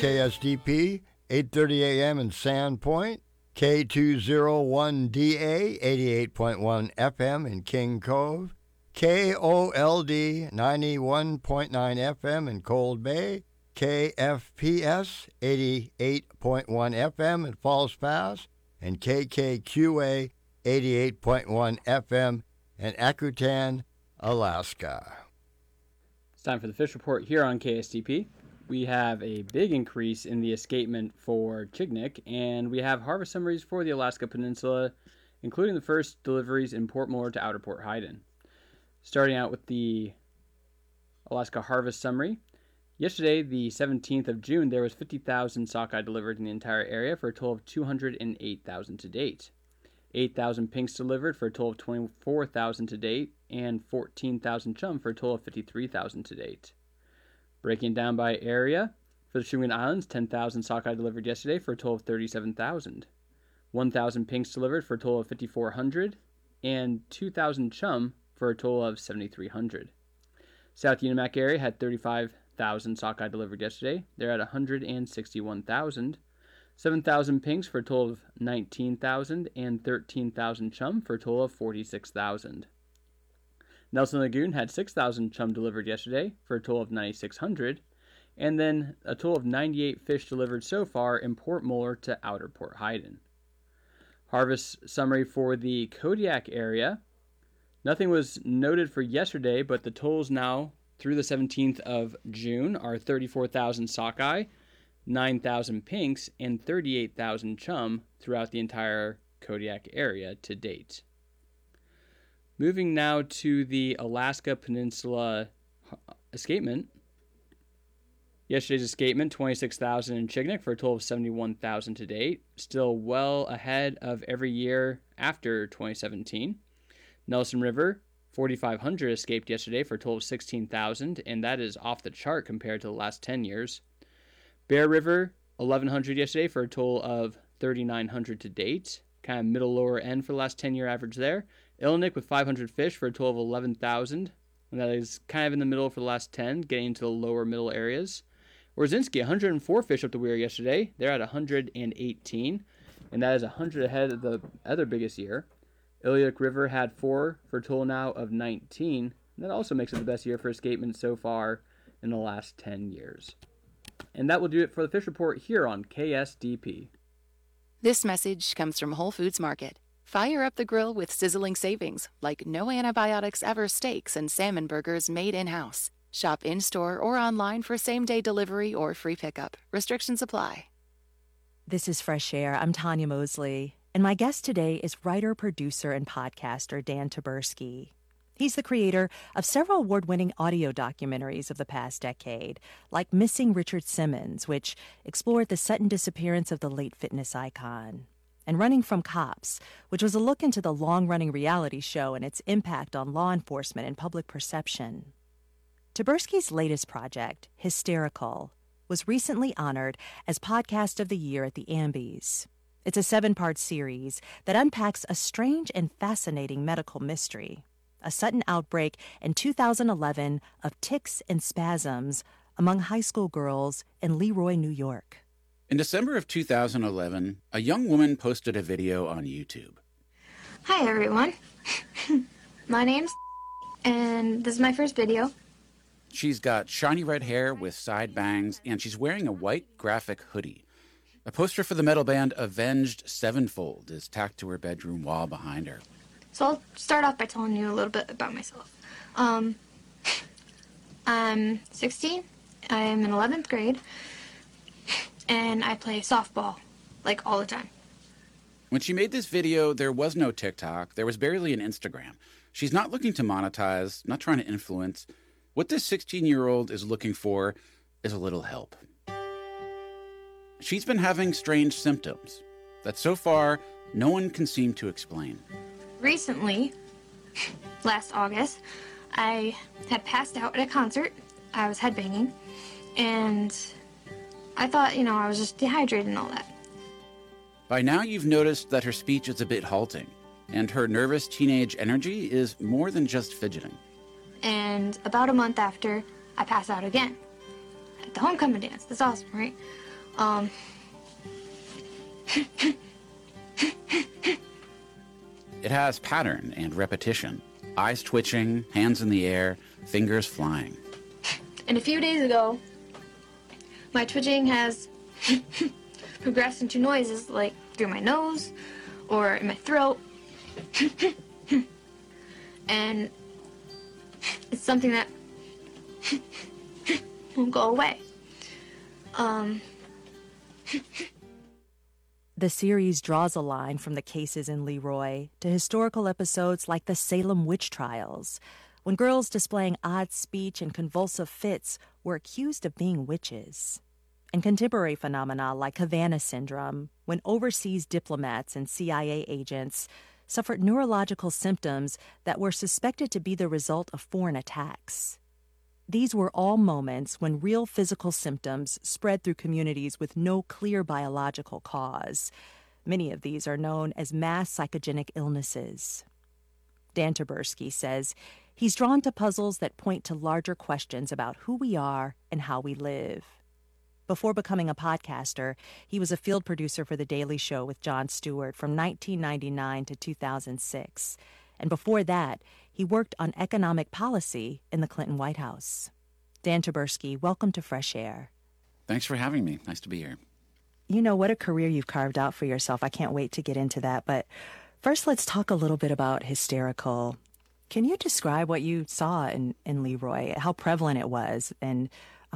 KSDP, 8:30 a.m. in Sandpoint, K201DA, 88.1 FM in King Cove, KOLD, 91.9 FM in Cold Bay, KFPS, 88.1 FM in Falls Pass, and KKQA, 88.1 FM in Akutan, Alaska. It's time for the fish report here on KSDP. We have a big increase in the escapement for Chignik, and we have harvest summaries for the Alaska Peninsula, including the first deliveries in Port Muller to Outer Port Heiden. Starting out with the Alaska harvest summary. Yesterday, the 17th of June, there was 50,000 sockeye delivered in the entire area for a total of 208,000 to date. 8,000 pinks delivered for a total of 24,000 to date, and 14,000 chum for a total of 53,000 to date. Breaking down by area, for the Shuman Islands, 10,000 sockeye delivered yesterday for a total of 37,000. 1,000 pinks delivered for a total of 5,400, and 2,000 chum for a total of 7,300. South Unimak area had 35,000 sockeye delivered yesterday. They're at 161,000. 7,000 pinks for a total of 19,000, and 13,000 chum for a total of 46,000. Nelson Lagoon had 6,000 chum delivered yesterday for a total of 9,600, and then a total of 98 fish delivered so far in Port Muller to Outer Port Heiden. Harvest summary for the Kodiak area. Nothing was noted for yesterday, but the totals now through the 17th of June are 34,000 sockeye, 9,000 pinks, and 38,000 chum throughout the entire Kodiak area to date. Moving now to the Alaska Peninsula escapement. Yesterday's escapement, 26,000 in Chignik for a total of 71,000 to date. Still well ahead of every year after 2017. Nelson River, 4,500 escaped yesterday for a total of 16,000, and that is off the chart compared to the last 10 years. Bear River, 1,100 yesterday for a total of 3,900 to date. Kind of middle lower end for the last 10-year average there. Illinois with 500 fish for a total of 11,000, and that is kind of in the middle for the last 10, getting into the lower middle areas. Orzinski, 104 fish up the weir yesterday. They're at 118, and that is 100 ahead of the other biggest year. Iliuk River had 4 for a total now of 19. And that also makes it the best year for escapement so far in the last 10 years. And that will do it for the fish report here on KSDP. This message comes from Whole Foods Market. Fire up the grill with sizzling savings, like no antibiotics ever steaks and salmon burgers made in-house. Shop in-store or online for same-day delivery or free pickup. Restrictions apply. This is Fresh Air. I'm Tanya Mosley, and my guest today is writer, producer, and podcaster Dan Taberski. He's the creator of several award-winning audio documentaries of the past decade, like Missing Richard Simmons, which explored the sudden disappearance of the late fitness icon, and Running from Cops, which was a look into the long-running reality show and its impact on law enforcement and public perception. Taberski's latest project, Hysterical, was recently honored as Podcast of the Year at the Ambies. It's a 7-part series that unpacks a strange and fascinating medical mystery, a sudden outbreak in 2011 of tics and spasms among high school girls in Leroy, New York. In December of 2011, a young woman posted a video on YouTube. Hi, everyone. My name's and this is my first video. She's got shiny red hair with side bangs, and she's wearing a white graphic hoodie. A poster for the metal band Avenged Sevenfold is tacked to her bedroom wall behind her. So I'll start off by telling you a little bit about myself. I'm 16. I'm in 11th grade. And I play softball, like, all the time. When she made this video, there was no TikTok. There was barely an Instagram. She's not looking to monetize, not trying to influence. What this 16-year-old is looking for is a little help. She's been having strange symptoms that so far no one can seem to explain. Recently, last August, I had passed out at a concert. I was headbanging, and I thought, I was just dehydrated and all that. By now you've noticed that her speech is a bit halting, and her nervous teenage energy is more than just fidgeting. And about a month after, I pass out again. At the homecoming dance. That's awesome, right? It has pattern and repetition. Eyes twitching, hands in the air, fingers flying. And a few days ago, my twitching has progressed into noises like through my nose or in my throat. And it's something that won't go away. The series draws a line from the cases in Leroy to historical episodes like the Salem witch trials, when girls displaying odd speech and convulsive fits were accused of being witches, and contemporary phenomena like Havana syndrome, when overseas diplomats and CIA agents suffered neurological symptoms that were suspected to be the result of foreign attacks. These were all moments when real physical symptoms spread through communities with no clear biological cause. Many of these are known as mass psychogenic illnesses. Dan Taberski says he's drawn to puzzles that point to larger questions about who we are and how we live. Before becoming a podcaster, he was a field producer for The Daily Show with Jon Stewart from 1999 to 2006. And before that, he worked on economic policy in the Clinton White House. Dan Taberski, welcome to Fresh Air. Thanks for having me. Nice to be here. You know, what a career you've carved out for yourself. I can't wait to get into that. But first, let's talk a little bit about Hysterical. Can you describe what you saw in Leroy, how prevalent it was, and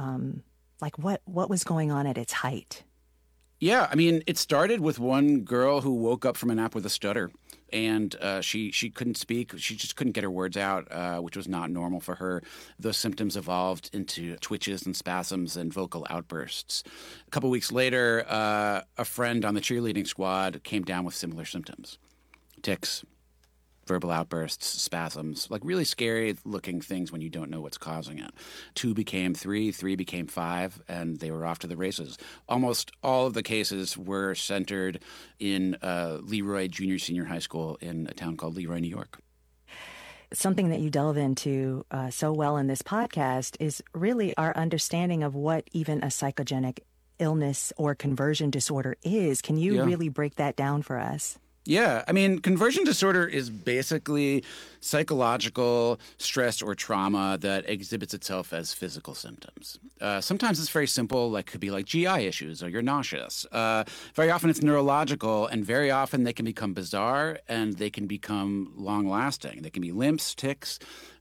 what was going on at its height? Yeah, I mean, it started with one girl who woke up from a nap with a stutter, and she couldn't speak. She just couldn't get her words out, which was not normal for her. Those symptoms evolved into twitches and spasms and vocal outbursts. A couple weeks later, a friend on the cheerleading squad came down with similar symptoms. Tics, verbal outbursts, spasms, like really scary-looking things when you don't know what's causing it. 2 became 3, 3 became 5, and they were off to the races. Almost all of the cases were centered in Leroy Junior-Senior High School in a town called Leroy, New York. Something that you delve into so well in this podcast is really our understanding of what even a psychogenic illness or conversion disorder is. Can you really break that down for us? Yeah, I mean, conversion disorder is basically psychological stress or trauma that exhibits itself as physical symptoms. Sometimes it's very simple, like could be like GI issues or you're nauseous. Very often it's neurological, and very often they can become bizarre and they can become long-lasting. They can be limps, tics,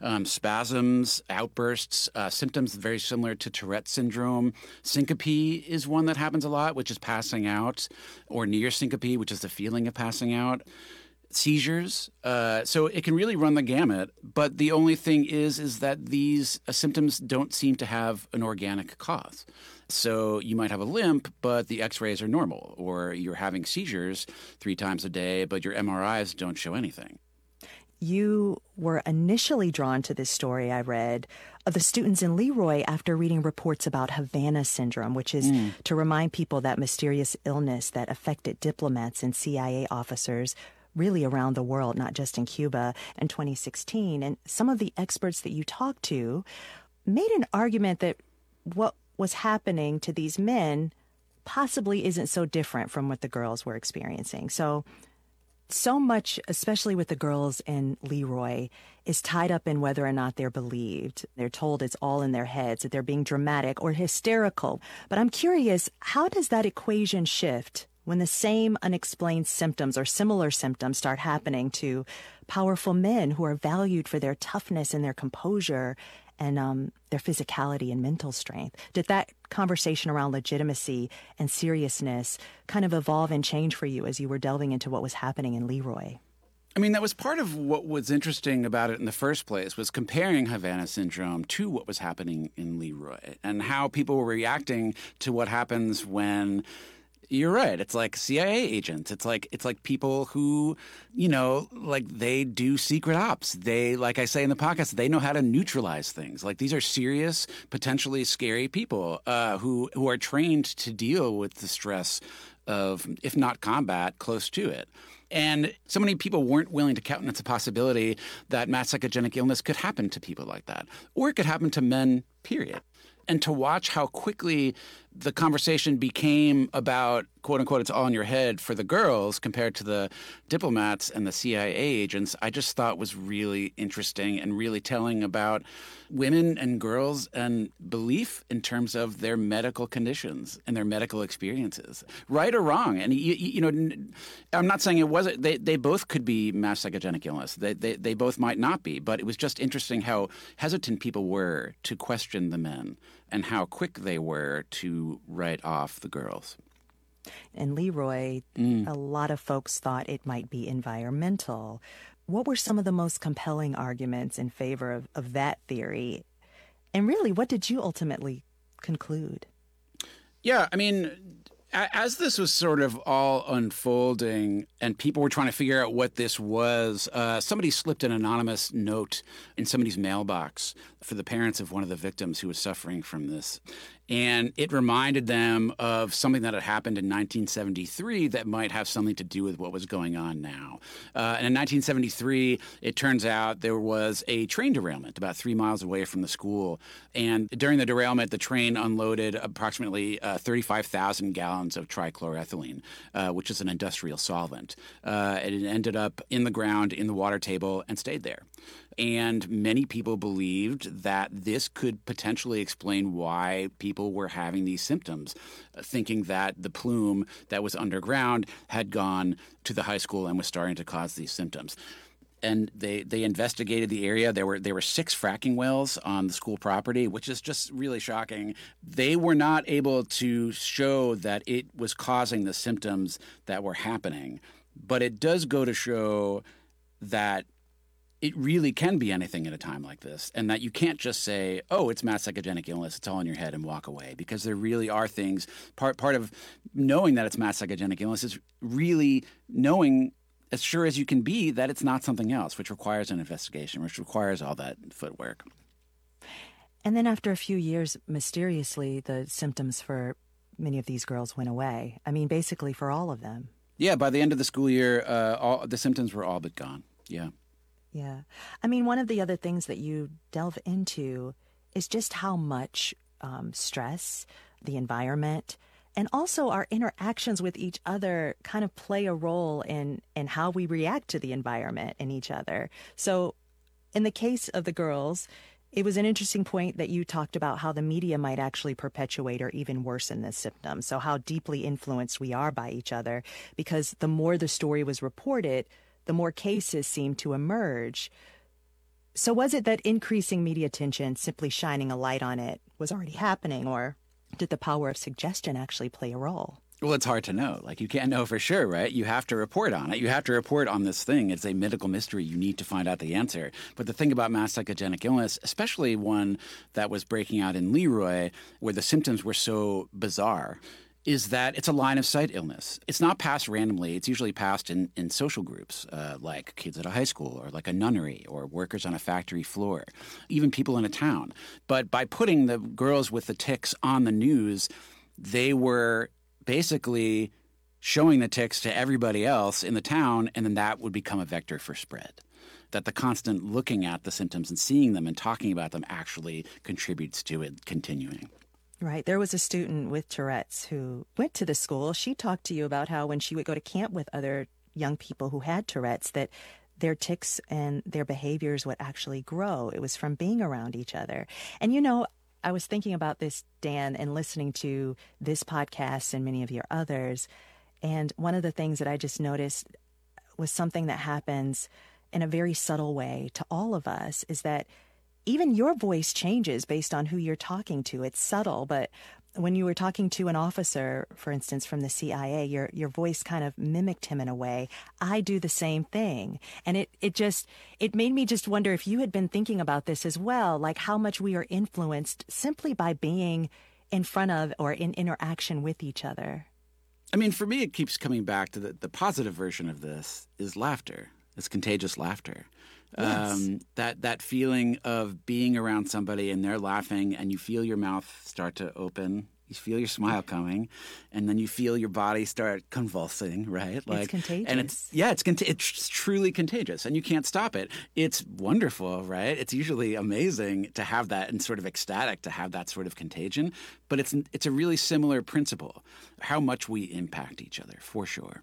spasms, outbursts, symptoms very similar to Tourette syndrome. Syncope is one that happens a lot, which is passing out, or near syncope, which is the feeling of passing out. Seizures. So it can really run the gamut. But the only thing is that these symptoms don't seem to have an organic cause. So you might have a limp, but the x-rays are normal. Or you're having seizures 3 times a day, but your MRIs don't show anything. You were initially drawn to this story I read of the students in Leroy after reading reports about Havana syndrome, which is to remind people that mysterious illness that affected diplomats and CIA officers really around the world, not just in Cuba, in 2016. And some of the experts that you talked to made an argument that what was happening to these men possibly isn't so different from what the girls were experiencing. So much, especially with the girls in Leroy, is tied up in whether or not they're believed. They're told it's all in their heads, that they're being dramatic or hysterical. But I'm curious, how does that equation shift when the same unexplained symptoms or similar symptoms start happening to powerful men who are valued for their toughness and their composure and their physicality and mental strength? Did that conversation around legitimacy and seriousness kind of evolve and change for you as you were delving into what was happening in Leroy? I mean, that was part of what was interesting about it in the first place, was comparing Havana syndrome to what was happening in Leroy and how people were reacting to what happens when... You're right. It's like CIA agents. It's like people who, like they do secret ops. They, like I say in the podcast, they know how to neutralize things. Like these are serious, potentially scary people who are trained to deal with the stress of, if not combat, close to it. And so many people weren't willing to countenance the possibility that mass psychogenic illness could happen to people like that, or it could happen to men, period. And to watch how quickly the conversation became about, quote unquote, it's all in your head for the girls compared to the diplomats and the CIA agents, I just thought was really interesting and really telling about women and girls and belief in terms of their medical conditions and their medical experiences, right or wrong. And, you know, I'm not saying it wasn't, they both could be mass psychogenic illness. They both might not be, but it was just interesting how hesitant people were to question the men and how quick they were to write off the girls. And Leroy, a lot of folks thought it might be environmental. What were some of the most compelling arguments in favor of that theory? And really, what did you ultimately conclude? Yeah, I mean, as this was sort of all unfolding and people were trying to figure out what this was, somebody slipped an anonymous note in somebody's mailbox for the parents of one of the victims who was suffering from this. And it reminded them of something that had happened in 1973 that might have something to do with what was going on now. And in 1973, it turns out there was a train derailment about 3 miles away from the school. And during the derailment, the train unloaded approximately 35,000 gallons of trichloroethylene, which is an industrial solvent. It ended up in the ground, in the water table, and stayed there. And many people believed that this could potentially explain why people were having these symptoms, thinking that the plume that was underground had gone to the high school and was starting to cause these symptoms. And they investigated the area. There were 6 fracking wells on the school property, which is just really shocking. They were not able to show that it was causing the symptoms that were happening. But it does go to show that it really can be anything at a time like this, and that you can't just say, oh, it's mass psychogenic illness, it's all in your head, and walk away, because there really are things. Part of knowing that it's mass psychogenic illness is really knowing as sure as you can be that it's not something else, which requires an investigation, which requires all that footwork. And then after a few years, mysteriously, the symptoms for many of these girls went away. I mean, basically for all of them. Yeah, by the end of the school year, all the symptoms were all but gone. Yeah. Yeah. I mean, one of the other things that you delve into is just how much stress, the environment, and also our interactions with each other kind of play a role in how we react to the environment and each other. So in the case of the girls, it was an interesting point that you talked about how the media might actually perpetuate or even worsen this symptom. So how deeply influenced we are by each other, because the more the story was reported, the more cases seemed to emerge. So was it that increasing media attention, simply shining a light on it, was already happening, or did the power of suggestion actually play a role? Well, it's hard to know. Like, you can't know for sure, right? You have to report on it. You have to report on this thing. It's a medical mystery. You need to find out the answer. But the thing about mass psychogenic illness, especially one that was breaking out in Leroy, where the symptoms were so bizarre, is that it's a line-of-sight illness. It's not passed randomly. It's usually passed in social groups, like kids at a high school or like a nunnery or workers on a factory floor, even people in a town. But by putting the girls with the tics on the news, they were basically showing the tics to everybody else in the town, and then that would become a vector for spread. That the constant looking at the symptoms and seeing them and talking about them actually contributes to it continuing. Right. There was a student with Tourette's who went to the school. She talked to you about how when she would go to camp with other young people who had Tourette's, that their tics and their behaviors would actually grow. It was from being around each other. And, you know, I was thinking about this, Dan, and listening to this podcast and many of your others. And one of the things that I just noticed was something that happens in a very subtle way to all of us, is that even your voice changes based on who you're talking to. It's subtle, but when you were talking to an officer, for instance, from the CIA, your voice kind of mimicked him in a way. I do the same thing. And it made me just wonder if you had been thinking about this as well, like how much we are influenced simply by being in front of or in interaction with each other. I mean, for me, it keeps coming back to the positive version of this is laughter. It's contagious laughter. Yes. That feeling of being around somebody and they're laughing and you feel your mouth start to open You feel your smile coming, and then you feel your body start convulsing, right? It's contagious. And it's truly contagious, and you can't stop it. It's wonderful, right? It's usually amazing to have that and sort of ecstatic to have that sort of contagion. But it's a really similar principle, how much we impact each other, for sure.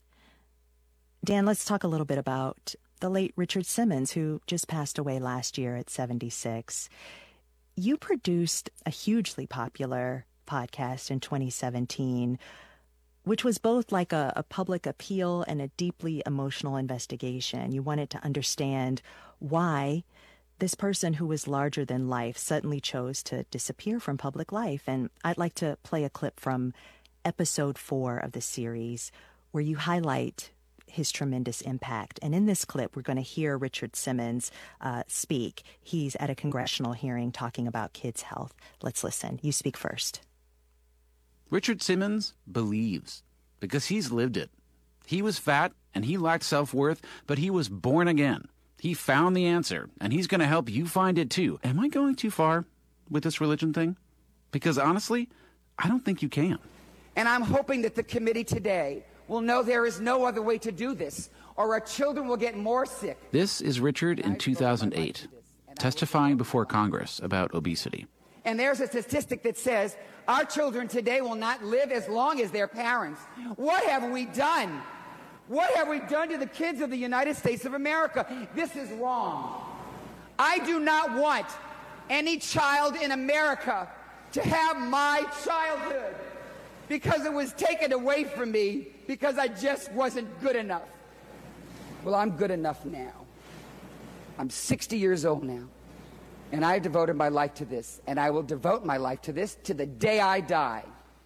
Dan, let's talk a little bit about the late Richard Simmons, who just passed away last year at 76. You produced a hugely popular podcast in 2017, which was both like a public appeal and a deeply emotional investigation. You wanted to understand why this person who was larger than life suddenly chose to disappear from public life. And I'd like to play a clip from episode 4 of the series where you highlight his tremendous impact. And in this clip, we're going to hear Richard Simmons speak. He's at a congressional hearing talking about kids' health. Let's listen. You speak first. Richard Simmons believes because he's lived it. He was fat and he lacked self-worth, but he was born again. He found the answer, and he's going to help you find it too. Am I going too far with this religion thing? Because honestly, I don't think you can. And I'm hoping that the committee today will know there is no other way to do this, or our children will get more sick. This is Richard in 2008, testifying before Congress about obesity. And there's a statistic that says our children today will not live as long as their parents. What have we done? What have we done to the kids of the United States of America? This is wrong. I do not want any child in America to have my childhood because it was taken away from me because I just wasn't good enough. Well, I'm good enough now. I'm 60 years old now. And I devoted my life to this, and I will devote my life to this to the day I die.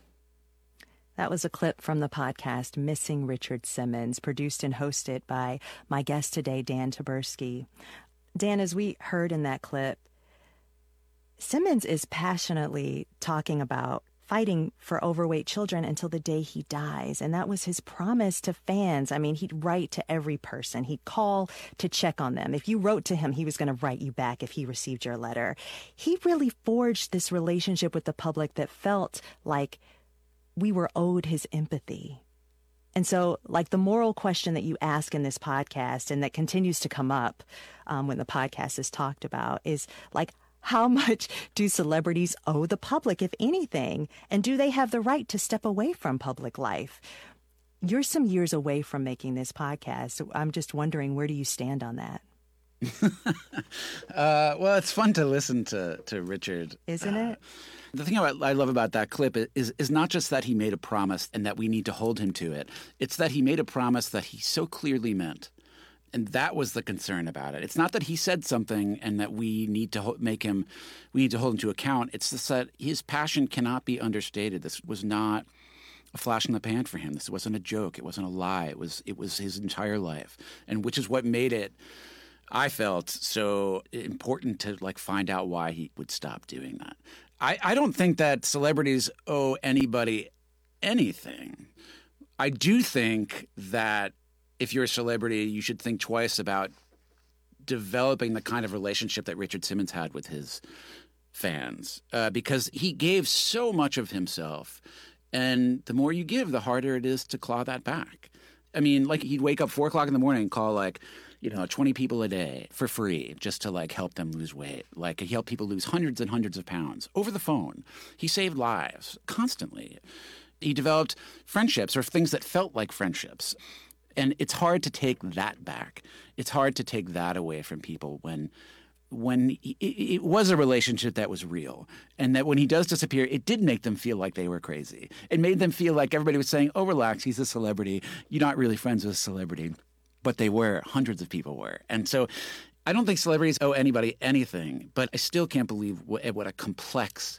That was a clip from the podcast Missing Richard Simmons, produced and hosted by my guest today, Dan Taberski. Dan, as we heard in that clip, Simmons is passionately talking about fighting for overweight children until the day he dies. And that was his promise to fans. I mean, he'd write to every person. He'd call to check on them. If you wrote to him, he was going to write you back if he received your letter. He really forged this relationship with the public that felt like we were owed his empathy. And so, like, the moral question that you ask in this podcast and that continues to come up when the podcast is talked about is, like, how much do celebrities owe the public, if anything? And do they have the right to step away from public life? You're some years away from making this podcast. So I'm just wondering, where do you stand on that? Well, it's fun to listen to Richard. Isn't it? The thing I love about that clip is not just that he made a promise and that we need to hold him to it. It's that he made a promise that he so clearly meant. And that was the concern about it. It's not that he said something and that we need to hold him to account. It's just that his passion cannot be understated. This was not a flash in the pan for him. This wasn't a joke. It wasn't a lie. It was his entire life, and which is what made it, I felt, so important to find out why he would stop doing that. I don't think that celebrities owe anybody anything. I do think that if you're a celebrity, you should think twice about developing the kind of relationship that Richard Simmons had with his fans, because he gave so much of himself. And the more you give, the harder it is to claw that back. I mean, he'd wake up 4 o'clock in the morning and call 20 people a day for free just to help them lose weight. He helped people lose hundreds and hundreds of pounds over the phone. He saved lives constantly. He developed friendships, or things that felt like friendships. And it's hard to take that back. It's hard to take that away from people when it was a relationship that was real. And that when he does disappear, it did make them feel like they were crazy. It made them feel like everybody was saying, oh, relax, he's a celebrity. You're not really friends with a celebrity. But they were. Hundreds of people were. And so I don't think celebrities owe anybody anything. But I still can't believe what a complex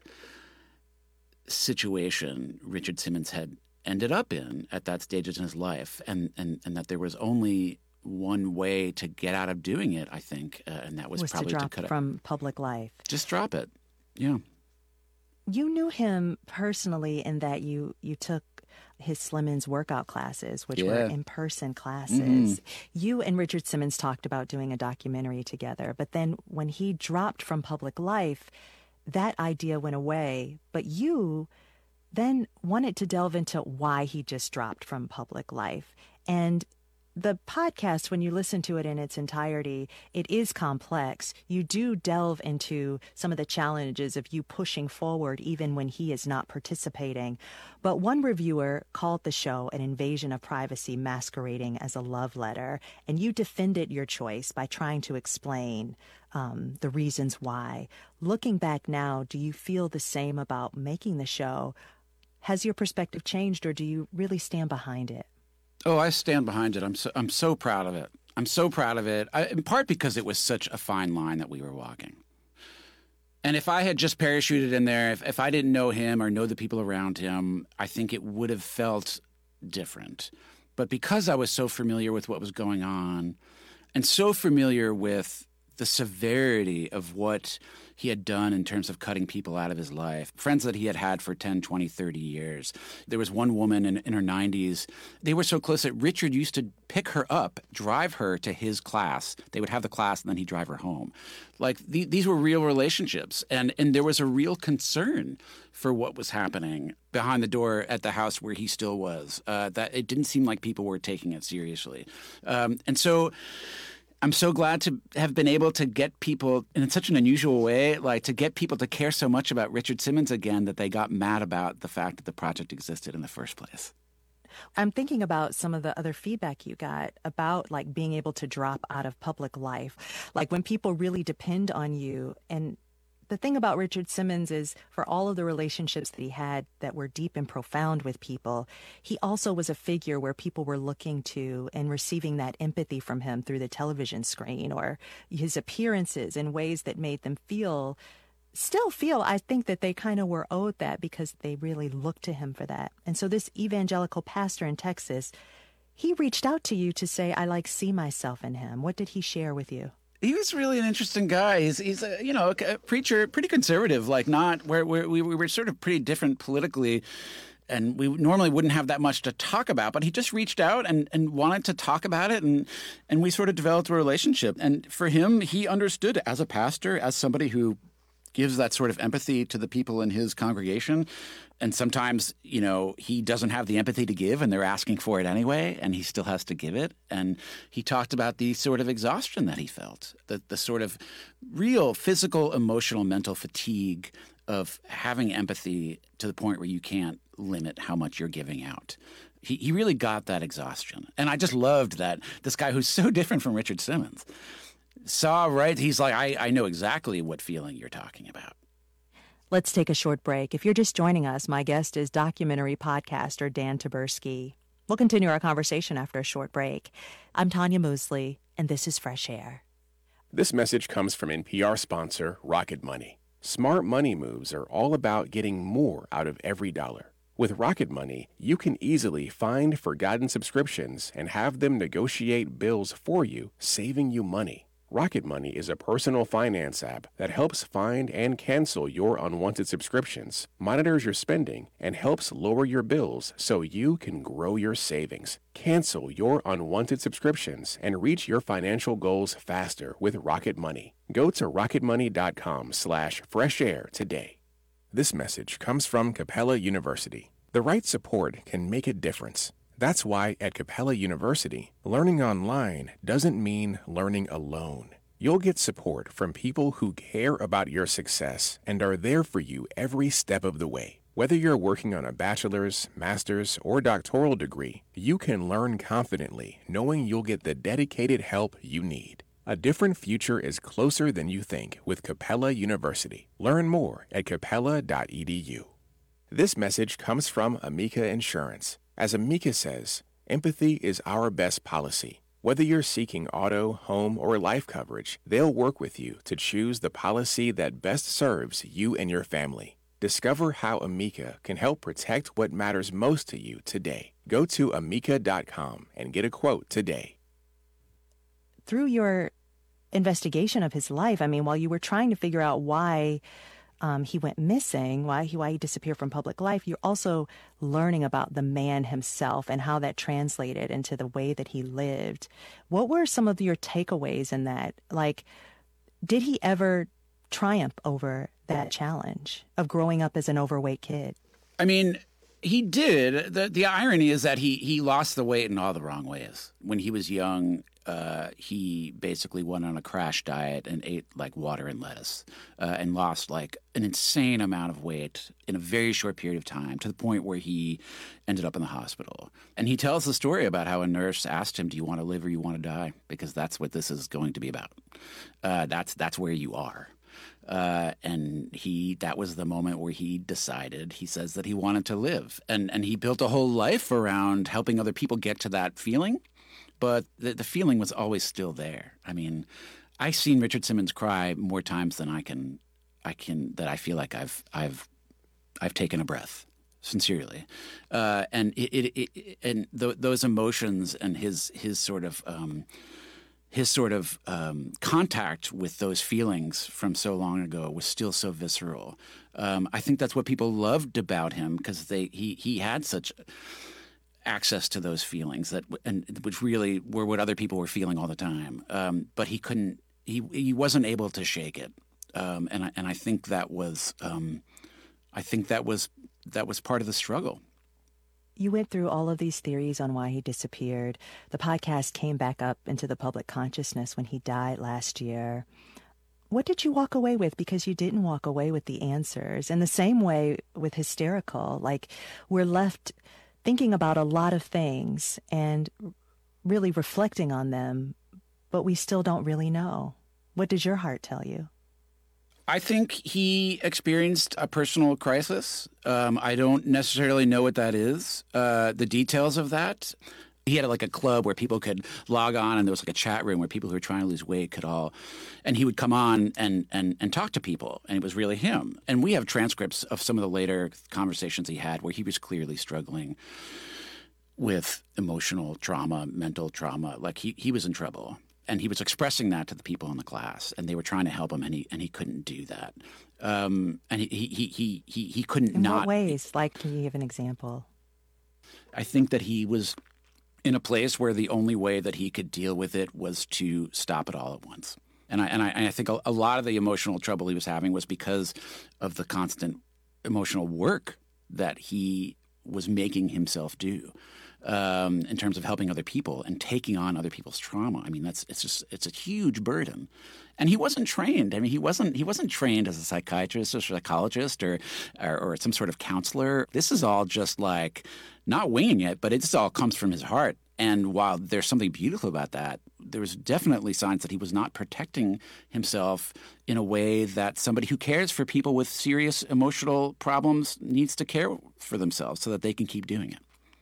situation Richard Simmons had ended up in at that stage in his life, and that there was only one way to get out of doing it, I think, and that was probably to drop cut from public life. Just drop it. Yeah. You knew him personally in that you took his Slimmons workout classes, which were in-person classes. Mm-hmm. You and Richard Simmons talked about doing a documentary together, but then when he dropped from public life, that idea went away. But you then wanted to delve into why he just dropped from public life. And the podcast, when you listen to it in its entirety, it is complex. You do delve into some of the challenges of you pushing forward even when he is not participating. But one reviewer called the show an invasion of privacy masquerading as a love letter, and you defended your choice by trying to explain the reasons why. Looking back now, do you feel the same about making the show? Has your perspective changed, or do you really stand behind it? Oh, I stand behind it. I'm so proud of it. I'm so proud of it, in part because it was such a fine line that we were walking. And if I had just parachuted in there, if I didn't know him or know the people around him, I think it would have felt different. But because I was so familiar with what was going on and so familiar with the severity of what he had done in terms of cutting people out of his life, friends that he had had for 10, 20, 30 years. There was one woman in her 90s. They were so close that Richard used to pick her up, drive her to his class. They would have the class, and then he'd drive her home. Like, these were real relationships, and there was a real concern for what was happening behind the door at the house where he still was, that it didn't seem like people were taking it seriously. And so I'm so glad to have been able to get people, in such an unusual way, like to get people to care so much about Richard Simmons again that they got mad about the fact that the project existed in the first place. I'm thinking about some of the other feedback you got about like being able to drop out of public life, like when people really depend on you. And the thing about Richard Simmons is, for all of the relationships that he had that were deep and profound with people, he also was a figure where people were looking to and receiving that empathy from him through the television screen or his appearances in ways that made them still feel, I think, that they kind of were owed that because they really looked to him for that. And so this evangelical pastor in Texas, he reached out to you to say, I see myself in him. What did he share with you? He was really an interesting guy. He's a preacher, pretty conservative, like not where we were sort of pretty different politically, and we normally wouldn't have that much to talk about. But he just reached out and wanted to talk about it, and we sort of developed a relationship. And for him, he understood as a pastor, as somebody who gives that sort of empathy to the people in his congregation. And sometimes, he doesn't have the empathy to give and they're asking for it anyway, and he still has to give it. And he talked about the sort of exhaustion that he felt, the sort of real physical, emotional, mental fatigue of having empathy to the point where you can't limit how much you're giving out. He really got that exhaustion. And I just loved that this guy who's so different from Richard Simmons saw, right? He's like, I know exactly what feeling you're talking about. Let's take a short break. If you're just joining us, my guest is documentary podcaster Dan Taberski. We'll continue our conversation after a short break. I'm Tanya Mosley, and this is Fresh Air. This message comes from NPR sponsor Rocket Money. Smart money moves are all about getting more out of every dollar. With Rocket Money, you can easily find forgotten subscriptions and have them negotiate bills for you, saving you money. Rocket Money is a personal finance app that helps find and cancel your unwanted subscriptions, monitors your spending, and helps lower your bills so you can grow your savings. Cancel your unwanted subscriptions and reach your financial goals faster with Rocket Money. Go to rocketmoney.com/freshair today. This message comes from Capella University. The right support can make a difference. That's why at Capella University, learning online doesn't mean learning alone. You'll get support from people who care about your success and are there for you every step of the way. Whether you're working on a bachelor's, master's, or doctoral degree, you can learn confidently knowing you'll get the dedicated help you need. A different future is closer than you think with Capella University. Learn more at capella.edu. This message comes from Amica Insurance. As Amica says, empathy is our best policy. Whether you're seeking auto, home, or life coverage, they'll work with you to choose the policy that best serves you and your family. Discover how Amica can help protect what matters most to you today. Go to amica.com and get a quote today. Through your investigation of his life, while you were trying to figure out why he went missing, why he disappeared from public life, you're also learning about the man himself and how that translated into the way that he lived. What were some of your takeaways in that? Like, did he ever triumph over that challenge of growing up as an overweight kid? I mean, he did. The irony is that he lost the weight in all the wrong ways. When he was young, he basically went on a crash diet and ate like water and lettuce, and lost like an insane amount of weight in a very short period of time, to the point where he ended up in the hospital. And he tells the story about how a nurse asked him, "Do you want to live or you want to die? Because that's what this is going to be about. That's where you are." And that was the moment where he decided, he says, that he wanted to live. And he built a whole life around helping other people get to that feeling. But the feeling was always still there. I mean, I've seen Richard Simmons cry more times than that I feel like I've taken a breath, sincerely. And those emotions and his sort of contact with those feelings from so long ago was still so visceral. I think that's what people loved about him, because he had such access to those feelings which really were what other people were feeling all the time. But he couldn't. He wasn't able to shake it. And I think that was part of the struggle. You went through all of these theories on why he disappeared. The podcast came back up into the public consciousness when he died last year. What did you walk away with? Because you didn't walk away with the answers. In the same way with Hysterical, like, we're left thinking about a lot of things and really reflecting on them, but we still don't really know. What does your heart tell you? I think he experienced a personal crisis. I don't necessarily know what that is, the details of that. He had like a club where people could log on, and there was like a chat room where people who were trying to lose weight could all, and he would come on and talk to people, and it was really him. And we have transcripts of some of the later conversations he had where he was clearly struggling with emotional trauma, mental trauma. Like he was in trouble. And he was expressing that to the people in the class, and they were trying to help him, and he couldn't do that. And he couldn't. In not. what ways? Like, can you give an example? I think that he was in a place where the only way that he could deal with it was to stop it all at once. And I think a lot of the emotional trouble he was having was because of the constant emotional work that he was making himself do. In terms of helping other people and taking on other people's trauma. I mean, it's a huge burden. And he wasn't trained. I mean, he wasn't trained as a psychiatrist or psychologist or some sort of counselor. This is all just like not winging it, but it all comes from his heart. And while there's something beautiful about that, there was definitely signs that he was not protecting himself in a way that somebody who cares for people with serious emotional problems needs to care for themselves so that they can keep doing it.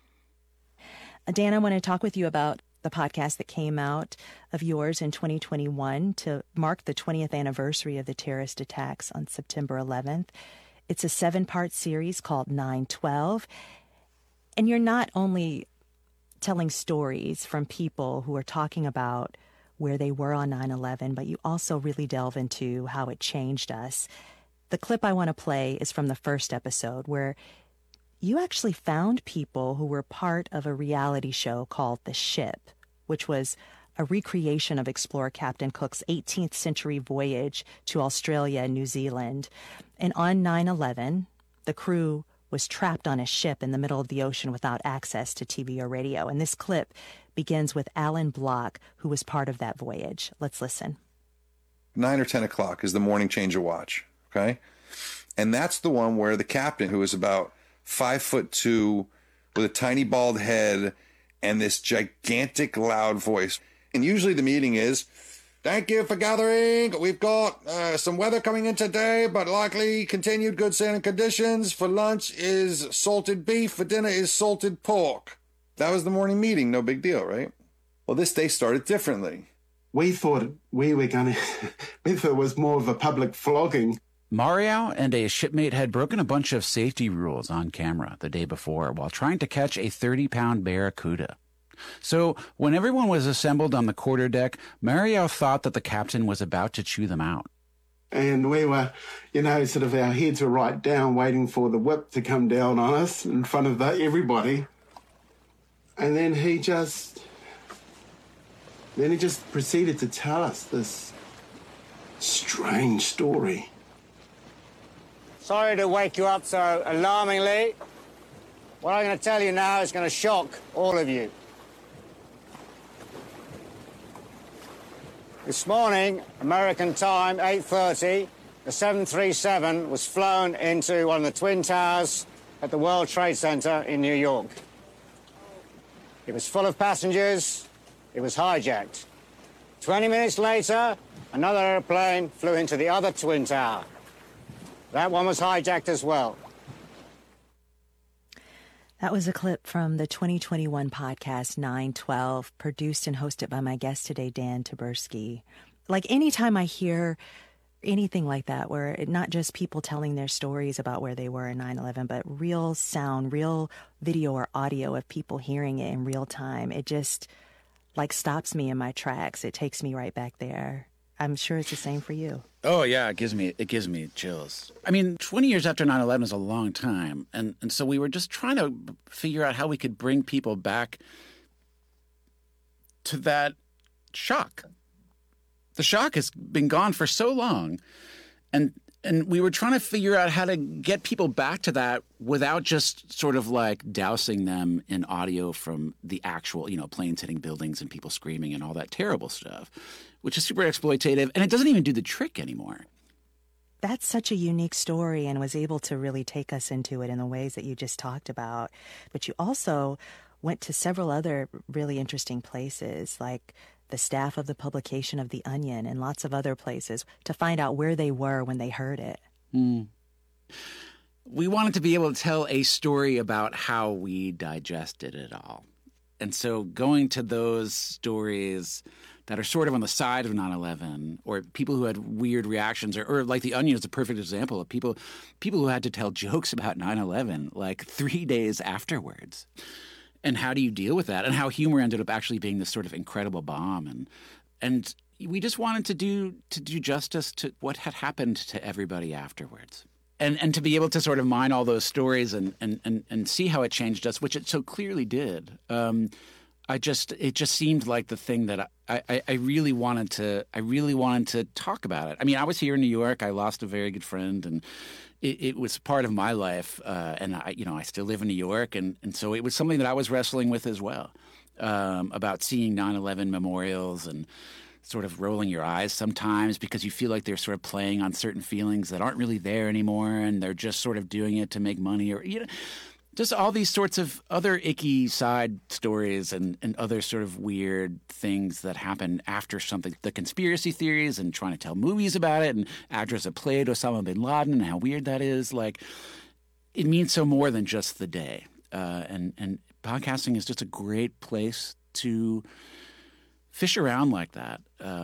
Dan, I want to talk with you about the podcast that came out of yours in 2021 to mark the 20th anniversary of the terrorist attacks on September 11th. It's a 7-part series called 9/12. And you're not only telling stories from people who are talking about where they were on 9/11, but you also really delve into how it changed us. The clip I want to play is from the first episode, where you actually found people who were part of a reality show called The Ship, which was a recreation of explorer Captain Cook's 18th century voyage to Australia and New Zealand. And on 9/11, the crew was trapped on a ship in the middle of the ocean without access to TV or radio. And this clip begins with Alan Block, who was part of that voyage. Let's listen. 9 or 10 o'clock is the morning change of watch, okay? And that's the one where the captain, who is about 5'2", with a tiny bald head and this gigantic loud voice. And usually the meeting is, "Thank you for gathering. We've got some weather coming in today, but likely continued good sailing conditions. For lunch is salted beef. For dinner is salted pork." That was the morning meeting. No big deal, right? Well, this day started differently. We thought we thought it was more of a public flogging. Mario and a shipmate had broken a bunch of safety rules on camera the day before while trying to catch a 30-pound barracuda. So when everyone was assembled on the quarterdeck, Mario thought that the captain was about to chew them out. And we were, sort of our heads were right down waiting for the whip to come down on us in front of everybody. And then he just proceeded to tell us this strange story. Sorry to wake you up so alarmingly. What I'm going to tell you now is going to shock all of you. This morning, American time, 8:30, the 737 was flown into one of the Twin Towers at the World Trade Center in New York. It was full of passengers. It was hijacked. 20 minutes later, another airplane flew into the other Twin Tower. That one was hijacked as well. That was a clip from the 2021 podcast 912, produced and hosted by my guest today, Dan Taberski. Like, anytime I hear anything like that, where not just people telling their stories about where they were in 9/11, but real sound, real video or audio of people hearing it in real time, it just like stops me in my tracks. It takes me right back there. I'm sure it's the same for you. Oh, yeah, it gives me chills. I mean, 20 years after 9/11 is a long time. And so we were just trying to figure out how we could bring people back to that shock. The shock has been gone for so long. And we were trying to figure out how to get people back to that without just sort of like dousing them in audio from the actual, planes hitting buildings and people screaming and all that terrible stuff, which is super exploitative. And it doesn't even do the trick anymore. That's such a unique story and was able to really take us into it in the ways that you just talked about. But you also went to several other really interesting places, like the staff of the publication of The Onion and lots of other places, to find out where they were when they heard it. We wanted to be able to tell a story about how we digested it all. And so going to those stories that are sort of on the side of 9/11, or people who had weird reactions, or like The Onion is a perfect example of people who had to tell jokes about 9/11 like 3 days afterwards. And how do you deal with that? And how humor ended up actually being this sort of incredible bomb. And we just wanted to do justice to what had happened to everybody afterwards. And to be able to sort of mine all those stories and see how it changed us, which it so clearly did. It just seemed like the thing that I really wanted to talk about it. I mean, I was here in New York. I lost a very good friend, and it was part of my life. And I still live in New York, and so it was something that I was wrestling with as well, about seeing 9/11 memorials and sort of rolling your eyes sometimes because you feel like they're sort of playing on certain feelings that aren't really there anymore, and they're just sort of doing it to make money, or just all these sorts of other icky side stories and other sort of weird things that happen after something. The conspiracy theories and trying to tell movies about it, and actors that played Osama bin Laden and how weird that is. Like, it means so more than just the day. And podcasting is just a great place to fish around like that,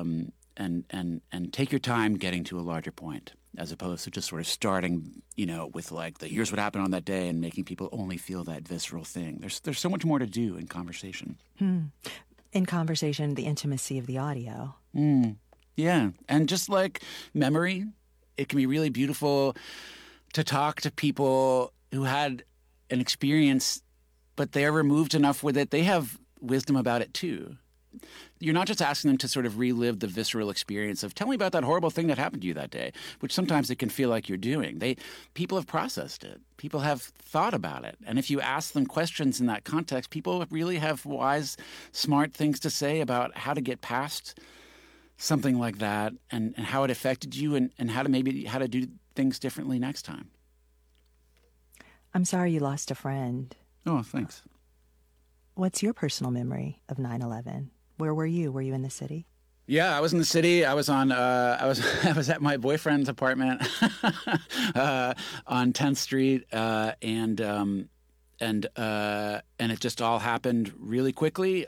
and take your time getting to a larger point, as opposed to just sort of starting, with like here's what happened on that day and making people only feel that visceral thing. There's so much more to do in conversation. In conversation, the intimacy of the audio. Yeah, and just like memory, it can be really beautiful to talk to people who had an experience, but they're removed enough with it. They have wisdom about it too. You're not just asking them to sort of relive the visceral experience of, tell me about that horrible thing that happened to you that day, which sometimes it can feel like you're doing. People have processed it. People have thought about it. And if you ask them questions in that context, people really have wise, smart things to say about how to get past something like that, and how it affected you, and how to do things differently next time. I'm sorry you lost a friend. Oh, thanks. What's your personal memory of 9/11? Where were you? Were you in the city? Yeah, I was in the city. I was on. I was at my boyfriend's apartment on 10th Street, and it just all happened really quickly.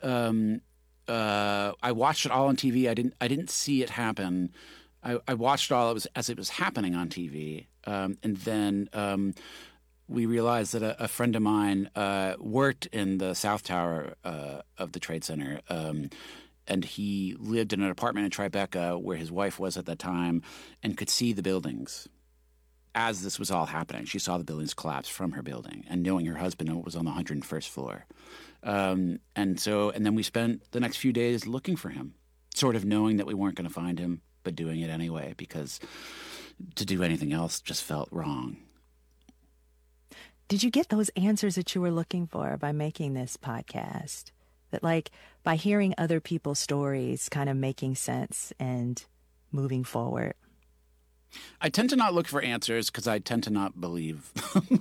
I watched it all on TV. I didn't see it happen. I watched it all as it was happening on TV, and then we realized that a friend of mine worked in the South Tower of the Trade Center, and he lived in an apartment in Tribeca where his wife was at that time, and could see the buildings as this was all happening. She saw the buildings collapse from her building, and knowing her husband was on the 101st floor. And then we spent the next few days looking for him, sort of knowing that we weren't going to find him, but doing it anyway, because to do anything else just felt wrong. Did you get those answers that you were looking for by making this podcast? That, like, by hearing other people's stories, kind of making sense and moving forward? I tend to not look for answers because I tend to not believe.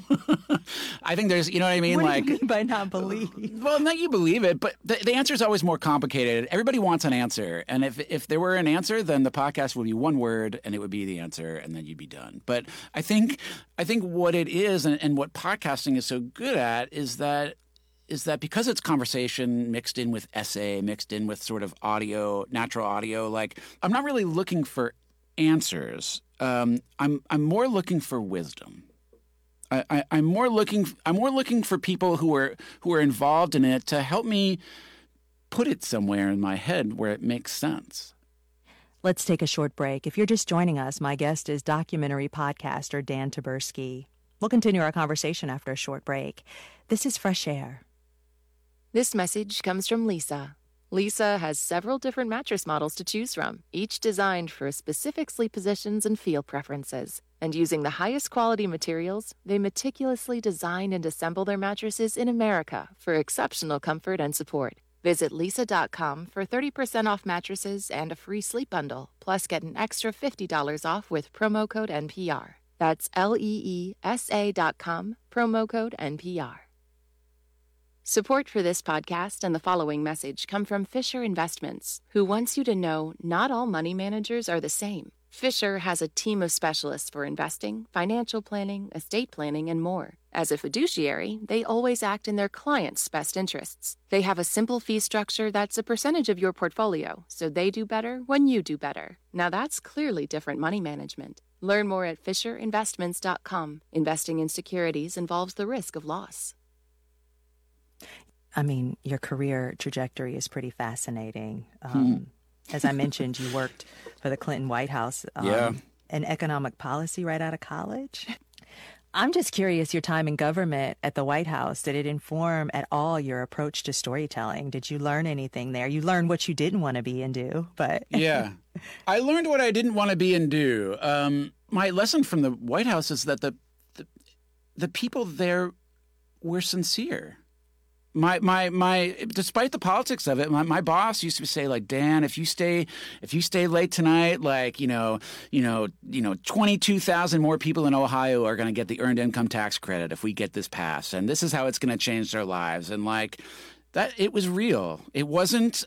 I think there's, you know what I mean? What do you mean by not believe? Well, not you believe it, but the answer is always more complicated. Everybody wants an answer. And if there were an answer, then the podcast would be one word and it would be the answer and then you'd be done. But I think what it is and what podcasting is so good at is that because it's conversation mixed in with essay, mixed in with sort of audio, natural audio, like I'm not really looking for answers. I'm more looking for wisdom. I'm more looking for people who are involved in it to help me put it somewhere in my head where it makes sense. Let's take a short break. If you're just joining us, my guest is documentary podcaster Dan Taberski. We'll continue our conversation after a short break. This is Fresh Air. This message comes from Leesa. Leesa has several different mattress models to choose from, each designed for specific sleep positions and feel preferences. And using the highest quality materials, they meticulously design and assemble their mattresses in America for exceptional comfort and support. Visit Leesa.com for 30% off mattresses and a free sleep bundle, plus get an extra $50 off with promo code NPR. That's LEESA.com, promo code NPR. Support for this podcast and the following message come from Fisher Investments, who wants you to know not all money managers are the same. Fisher has a team of specialists for investing, financial planning, estate planning, and more. As a fiduciary, they always act in their clients' best interests. They have a simple fee structure that's a percentage of your portfolio, so they do better when you do better. Now that's clearly different money management. Learn more at FisherInvestments.com. Investing in securities involves the risk of loss. I mean, your career trajectory is pretty fascinating. As I mentioned, you worked for the Clinton White House in economic policy right out of college. I'm just curious, your time in government at the White House, did it inform at all your approach to storytelling? Did you learn anything there? You learned what you didn't want to be and do, but... Yeah. I learned what I didn't want to be and do. My lesson from the White House is that the people there were sincere. My despite the politics of it, my boss used to say, like, Dan, if you stay late tonight, like, 22,000 more people in Ohio are going to get the earned income tax credit if we get this passed, and this is how it's going to change their lives. And like that, it was real. It wasn't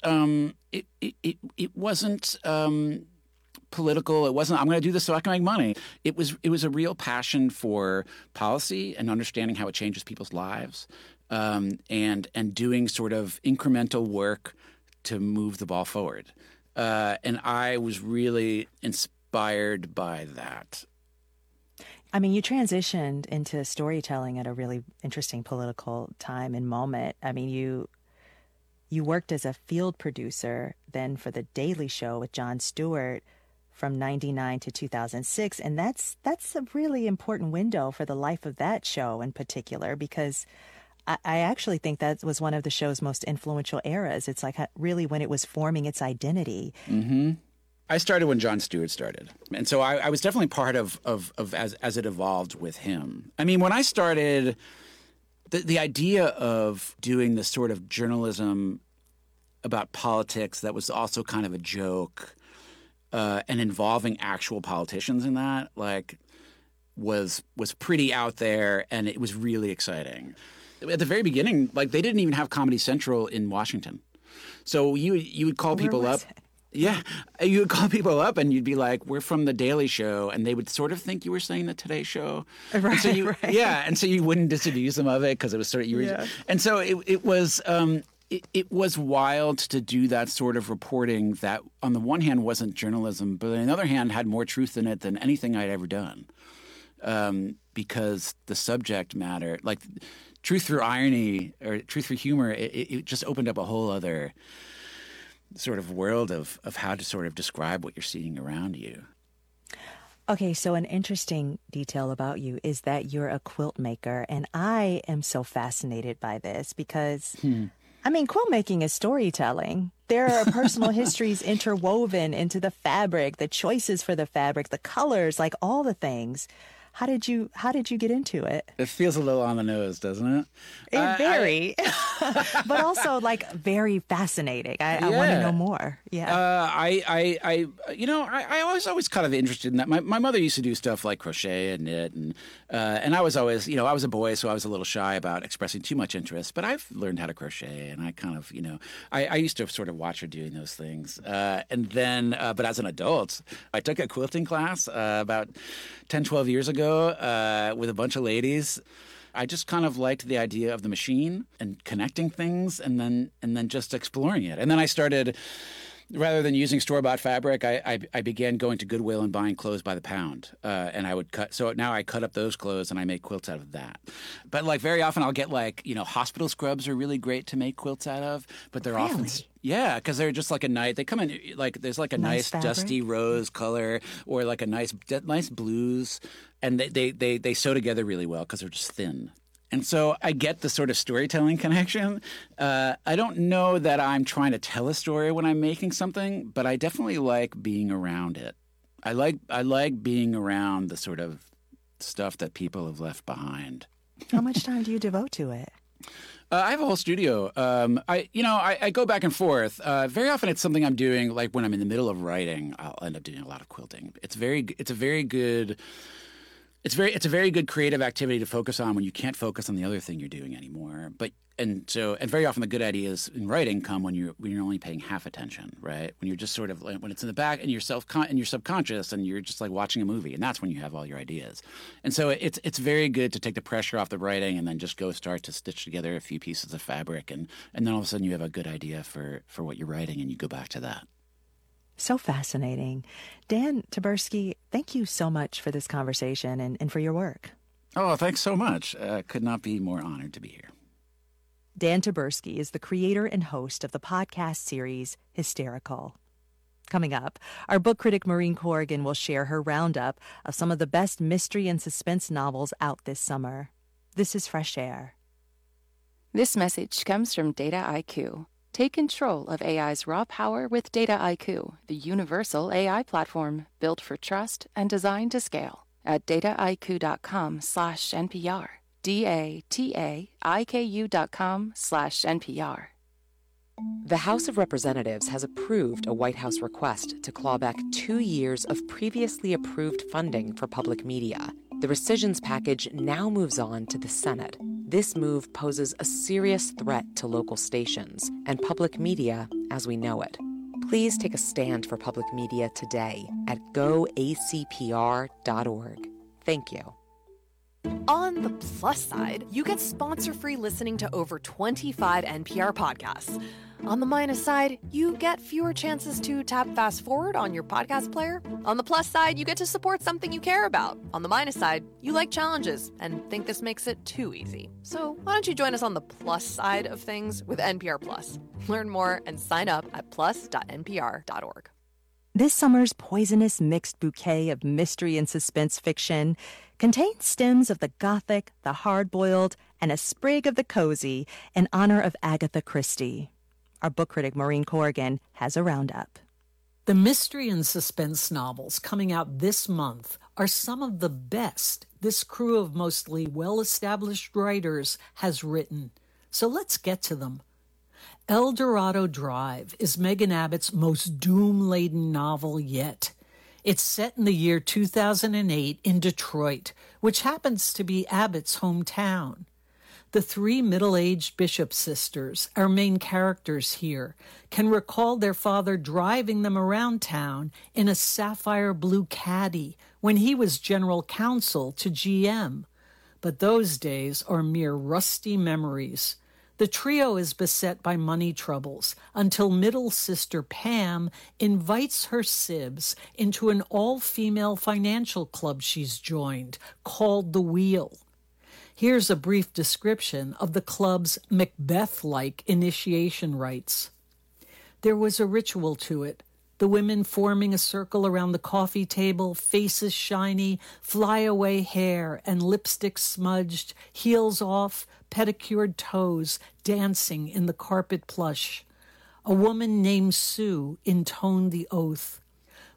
it wasn't political. It wasn't, I'm going to do this so I can make money. It was a real passion for policy and understanding how it changes people's lives. And doing sort of incremental work to move the ball forward. And I was really inspired by that. I mean, you transitioned into storytelling at a really interesting political time and moment. I mean, you worked as a field producer then for The Daily Show with Jon Stewart from 1999 to 2006. And that's a really important window for the life of that show in particular, because I actually think that was one of the show's most influential eras. It's like really when it was forming its identity. Mm-hmm. I started when Jon Stewart started. And so I was definitely part of as it evolved with him. I mean, when I started, the idea of doing this sort of journalism about politics that was also kind of a joke and involving actual politicians in that, like, was pretty out there, and it was really exciting. At the very beginning, like, they didn't even have Comedy Central in Washington. So you would call people up. Yeah. You would call people up and you'd be like, we're from The Daily Show. And they would sort of think you were saying The Today Show. Right, and so right. Yeah. And so you wouldn't disabuse them of it because it was sort of, And so it was wild to do that sort of reporting that on the one hand wasn't journalism, but on the other hand had more truth in it than anything I'd ever done. Because the subject matter, like truth through irony or truth through humor, it just opened up a whole other sort of world of how to sort of describe what you're seeing around you. Okay, so an interesting detail about you is that you're a quilt maker, and I am so fascinated by this because, I mean, quilt making is storytelling. There are personal histories interwoven into the fabric, the choices for the fabric, the colors, like all the things. How did you get into it? It feels a little on the nose, doesn't it? Very, but also like very fascinating. I want to know more. Yeah. I was always kind of interested in that. My mother used to do stuff like crochet and knit, and I was always, I was a boy, so I was a little shy about expressing too much interest. But I've learned how to crochet, and I kind of, I used to sort of watch her doing those things, and then, but as an adult, I took a quilting class about 10, 12 years ago with a bunch of ladies. I just kind of liked the idea of the machine and connecting things and then just exploring it. And then I started, rather than using store-bought fabric, I began going to Goodwill and buying clothes by the pound. And I would cut. So now I cut up those clothes and I make quilts out of that. But like very often I'll get hospital scrubs are really great to make quilts out of, but they're often... Yeah, because they're just like a nice. They come in like there's like a nice dusty rose color or like a nice blues, and they sew together really well because they're just thin. And so I get the sort of storytelling connection. I don't know that I'm trying to tell a story when I'm making something, but I definitely like being around it. I like being around the sort of stuff that people have left behind. How much time do you devote to it? I have a whole studio. I go back and forth. Very often it's something I'm doing, like when I'm in the middle of writing, I'll end up doing a lot of quilting. It's a very good creative activity to focus on when you can't focus on the other thing you're doing anymore. And very often the good ideas in writing come when you're only paying half attention, right? When you're just sort of like, when it's in the back and you're subconscious and you're just like watching a movie, and that's when you have all your ideas. And so it's very good to take the pressure off the writing and then just go start to stitch together a few pieces of fabric, and then all of a sudden you have a good idea for what you're writing and you go back to that. So fascinating. Dan Taberski, thank you so much for this conversation and for your work. Oh, thanks so much. Could not be more honored to be here. Dan Taberski is the creator and host of the podcast series Hysterical. Coming up, our book critic Maureen Corrigan will share her roundup of some of the best mystery and suspense novels out this summer. This is Fresh Air. This message comes from Data IQ. Take control of AI's raw power with Data IQ, the universal AI platform built for trust and designed to scale at dataiq.com/NPR. dataiku.com/NPR. The House of Representatives has approved a White House request to claw back 2 years of previously approved funding for public media. The rescissions package now moves on to the Senate. This move poses a serious threat to local stations and public media as we know it. Please take a stand for public media today at goacpr.org. Thank you. On the plus side, you get sponsor-free listening to over 25 NPR podcasts. On the minus side, you get fewer chances to tap fast forward on your podcast player. On the plus side, you get to support something you care about. On the minus side, you like challenges and think this makes it too easy. So why don't you join us on the plus side of things with NPR Plus? Learn more and sign up at plus.npr.org. This summer's poisonous mixed bouquet of mystery and suspense fiction contains stems of the gothic, the hard-boiled, and a sprig of the cozy in honor of Agatha Christie. Our book critic Maureen Corrigan has a roundup. The mystery and suspense novels coming out this month are some of the best this crew of mostly well-established writers has written. So let's get to them. El Dorado Drive is Megan Abbott's most doom-laden novel yet. It's set in the year 2008 in Detroit, which happens to be Abbott's hometown. The three middle-aged Bishop sisters, our main characters here, can recall their father driving them around town in a sapphire blue caddy when he was general counsel to GM. But those days are mere rusty memories. The trio is beset by money troubles until middle sister Pam invites her sibs into an all-female financial club she's joined, called The Wheel. Here's a brief description of the club's Macbeth-like initiation rites. There was a ritual to it, the women forming a circle around the coffee table, faces shiny, flyaway hair and lipstick smudged, heels off, pedicured toes dancing in the carpet plush. A woman named Sue intoned the oath.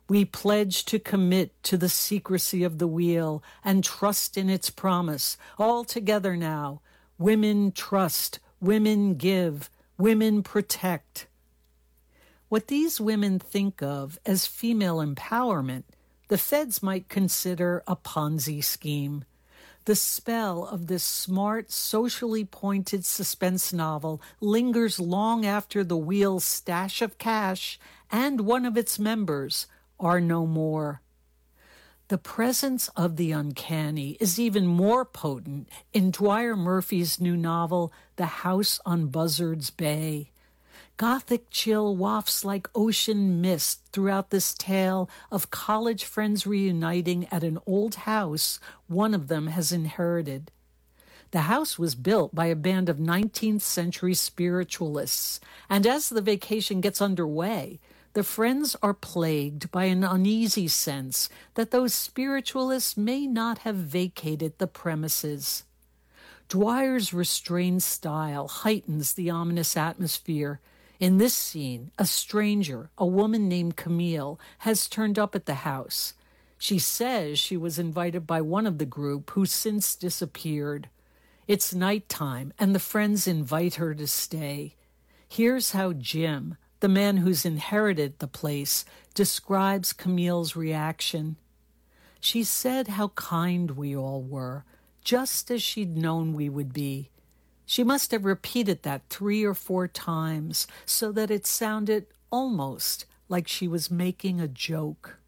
We pledge to commit to the secrecy of the wheel and trust in its promise. All together now. Women trust, women give, women protect. What these women think of as female empowerment, the feds might consider a Ponzi scheme. The spell of this smart, socially pointed suspense novel lingers long after the wheel's stash of cash and one of its members are no more. The presence of the uncanny is even more potent in Dwyer Murphy's new novel, The House on Buzzards Bay. Gothic chill wafts like ocean mist throughout this tale of college friends reuniting at an old house one of them has inherited. The house was built by a band of 19th century spiritualists, and as the vacation gets underway, the friends are plagued by an uneasy sense that those spiritualists may not have vacated the premises. Dwyer's restrained style heightens the ominous atmosphere. In this scene, a stranger, a woman named Camille, has turned up at the house. She says she was invited by one of the group who since disappeared. It's nighttime, and the friends invite her to stay. Here's how Jim, the man who's inherited the place, describes Camille's reaction. She said how kind we all were, just as she'd known we would be. She must have repeated that 3 or 4 times so that it sounded almost like she was making a joke.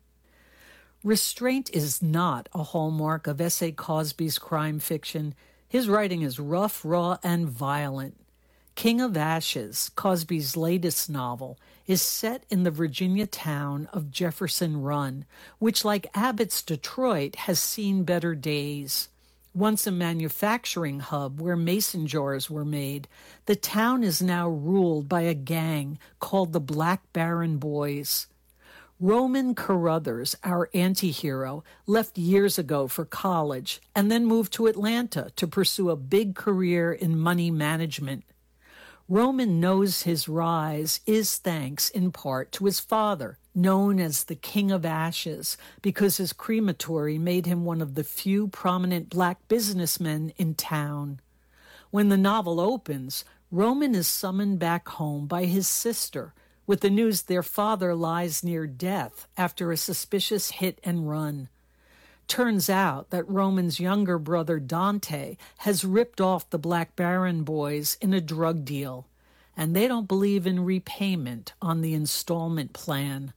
Restraint is not a hallmark of S.A. Cosby's crime fiction. His writing is rough, raw, and violent. King of Ashes, Cosby's latest novel, is set in the Virginia town of Jefferson Run, which, like Abbott's Detroit, has seen better days. Once a manufacturing hub where mason jars were made, the town is now ruled by a gang called the Black Baron Boys. Roman Carruthers, our anti-hero, left years ago for college and then moved to Atlanta to pursue a big career in money management. Roman knows his rise is thanks in part to his father, known as the King of Ashes, because his crematory made him one of the few prominent black businessmen in town. When the novel opens, Roman is summoned back home by his sister with the news their father lies near death after a suspicious hit and run. Turns out that Roman's younger brother Dante has ripped off the Black Baron Boys in a drug deal, and they don't believe in repayment on the installment plan.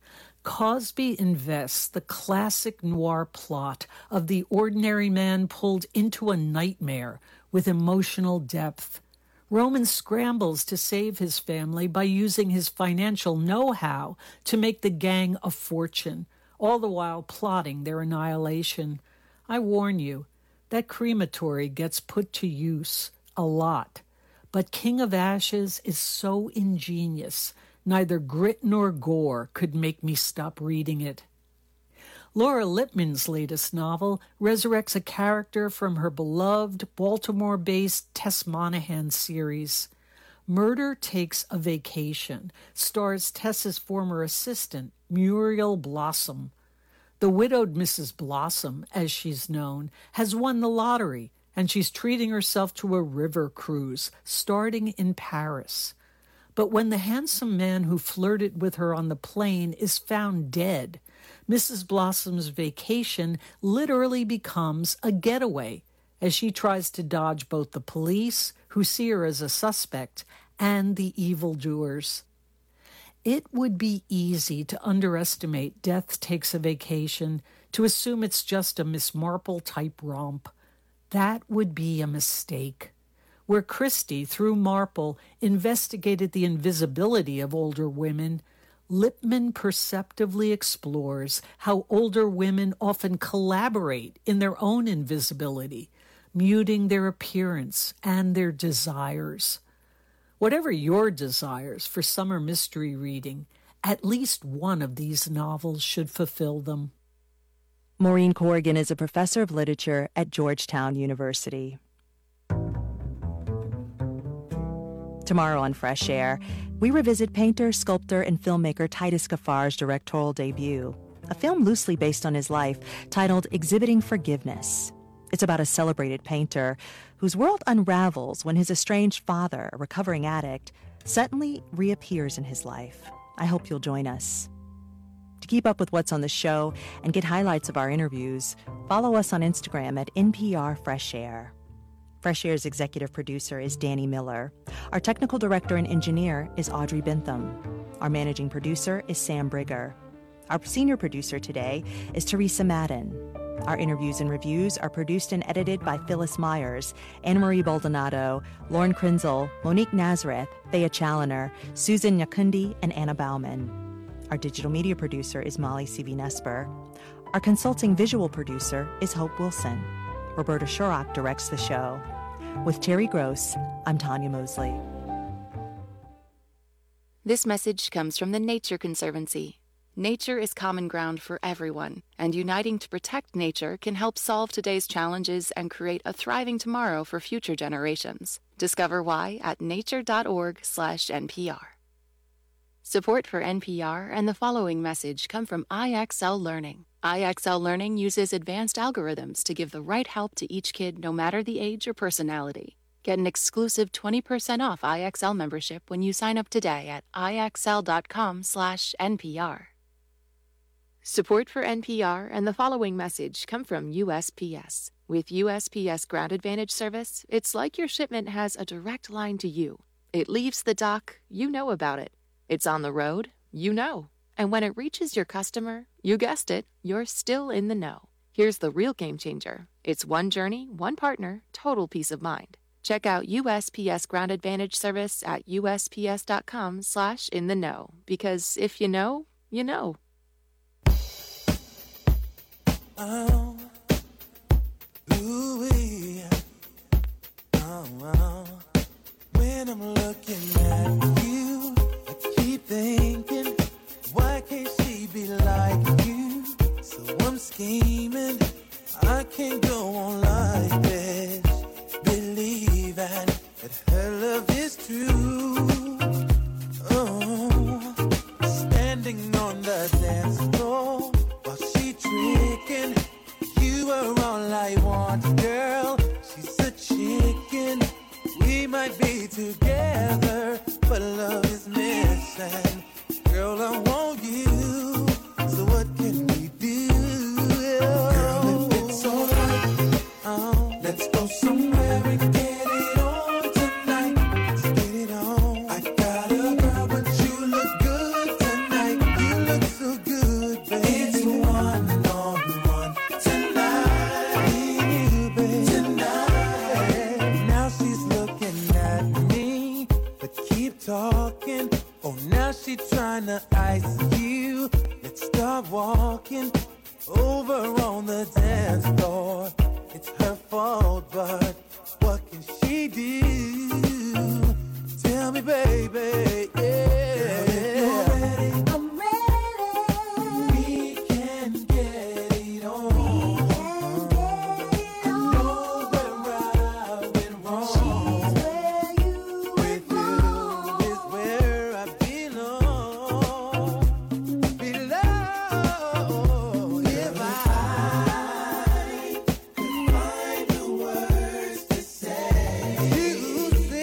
Cosby invests the classic noir plot of the ordinary man pulled into a nightmare with emotional depth. Roman scrambles to save his family by using his financial know-how to make the gang a fortune, all the while plotting their annihilation. I warn you, that crematory gets put to use a lot. But King of Ashes is so ingenious, neither grit nor gore could make me stop reading it. Laura Lippman's latest novel resurrects a character from her beloved Baltimore-based Tess Monahan series. Murder Takes a Vacation stars Tess's former assistant, Muriel Blossom. The widowed Mrs. Blossom, as she's known, has won the lottery, and she's treating herself to a river cruise starting in Paris. But when the handsome man who flirted with her on the plane is found dead, Mrs. Blossom's vacation literally becomes a getaway as she tries to dodge both the police, who see her as a suspect, and the evildoers. It would be easy to underestimate Death Takes a Vacation, to assume it's just a Miss Marple-type romp. That would be a mistake. Where Christie, through Marple, investigated the invisibility of older women, Lippman perceptively explores how older women often collaborate in their own invisibility, muting their appearance and their desires. Whatever your desires for summer mystery reading, at least one of these novels should fulfill them. Maureen Corrigan is a professor of literature at Georgetown University. Tomorrow on Fresh Air, we revisit painter, sculptor, and filmmaker Titus Kafar's directorial debut, a film loosely based on his life titled Exhibiting Forgiveness. It's about a celebrated painter whose world unravels when his estranged father, a recovering addict, suddenly reappears in his life. I hope you'll join us. To keep up with what's on the show and get highlights of our interviews, follow us on Instagram at NPR Fresh Air. Fresh Air's executive producer is Danny Miller. Our technical director and engineer is Audrey Bentham. Our managing producer is Sam Brigger. Our senior producer today is Teresa Madden. Our interviews and reviews are produced and edited by Phyllis Myers, Anna-Marie Baldonado, Lauren Krenzel, Monique Nazareth, Thea Challoner, Susan Nyakundi, and Anna Bauman. Our digital media producer is Molly C.V. Our consulting visual producer is Hope Wilson. Roberta Shorrock directs the show. With Terry Gross, I'm Tanya Mosley. This message comes from the Nature Conservancy. Nature is common ground for everyone, and uniting to protect nature can help solve today's challenges and create a thriving tomorrow for future generations. Discover why at nature.org/NPR. Support for NPR and the following message come from IXL Learning. IXL Learning uses advanced algorithms to give the right help to each kid no matter the age or personality. Get an exclusive 20% off IXL membership when you sign up today at IXL.com/NPR. Support for NPR and the following message come from USPS. With USPS Ground Advantage service, it's like your shipment has a direct line to you. It leaves the dock, you know about it. It's on the road, you know. And when it reaches your customer, you guessed it, you're still in the know. Here's the real game changer. It's one journey, one partner, total peace of mind. Check out USPS Ground Advantage service at USPS.com/in-the-know. Because if you know, you know. Oh, Louis. Oh, when I'm looking at you, I keep thinking, why can't she be like you? So I'm scheming, I can't go on like this, believing that her love is true. Oh, standing on the dance floor while she tricking, you are all I want, girl. She's a chicken, we might be together, but love is missing. Girl, I want you, so what can we do? Girl, if it's alright, let's go somewhere and get it on tonight. Let's get it on. I got a girl, but you look good tonight. You look so good, baby. It's one-on-one tonight. You, baby, tonight. Now she's looking at me, but keep talking. Oh, now she tryna ice you. Let's start walking over on the dance floor. It's her fault, but what can she do? Tell me, baby, yeah. Girl, if you're ready, I'm ready. We can get it on. I know where I went wrong. She's where you went wrong. With you is where I belong. If I could find the words to say, you say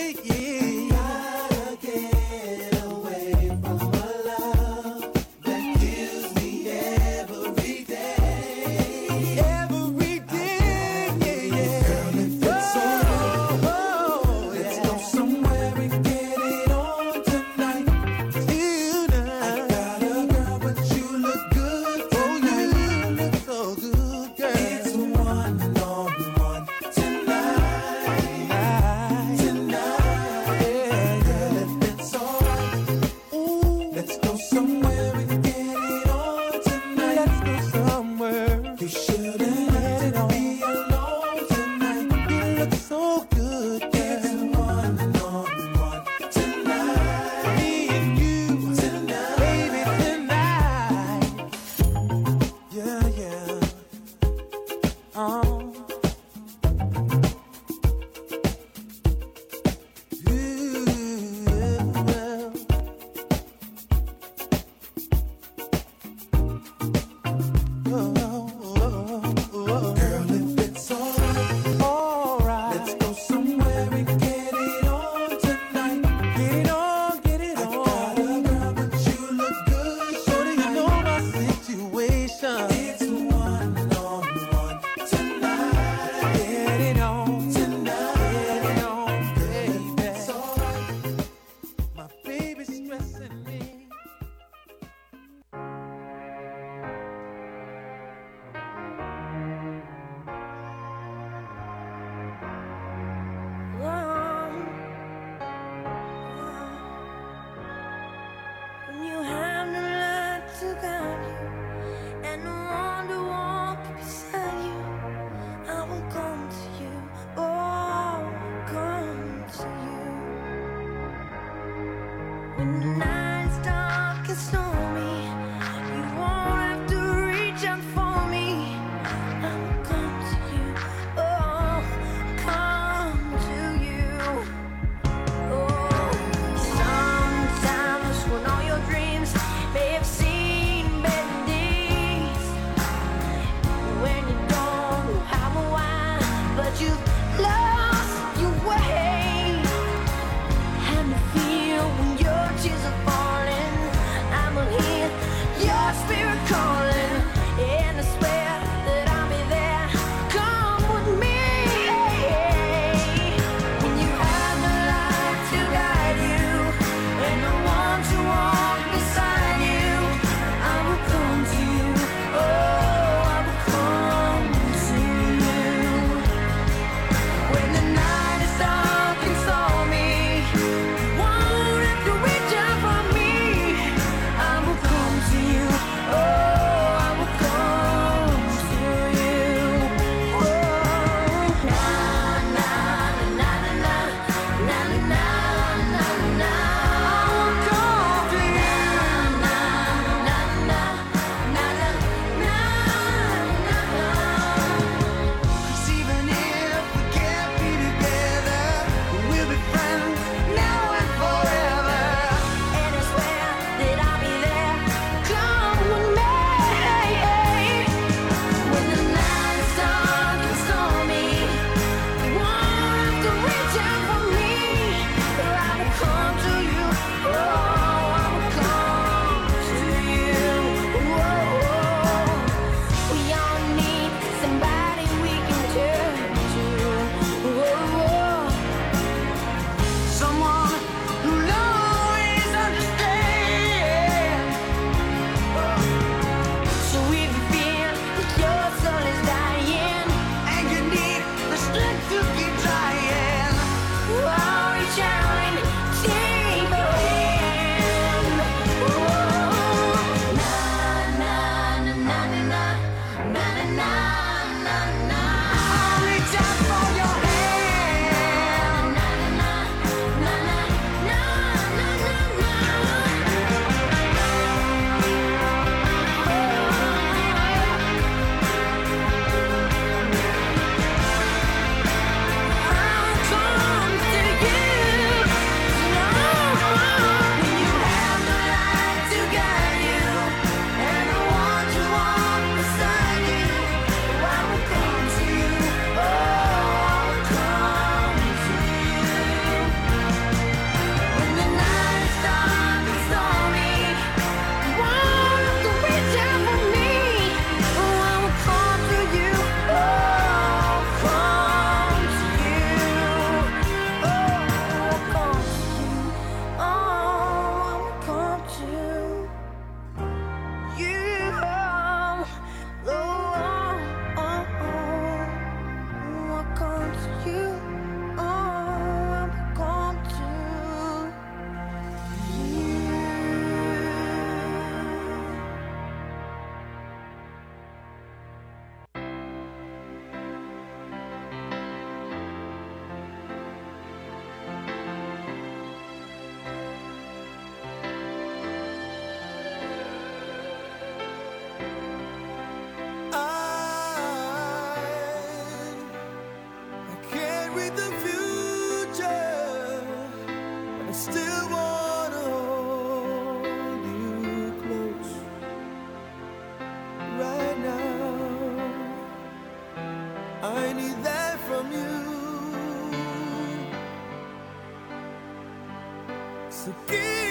I need that from you. So give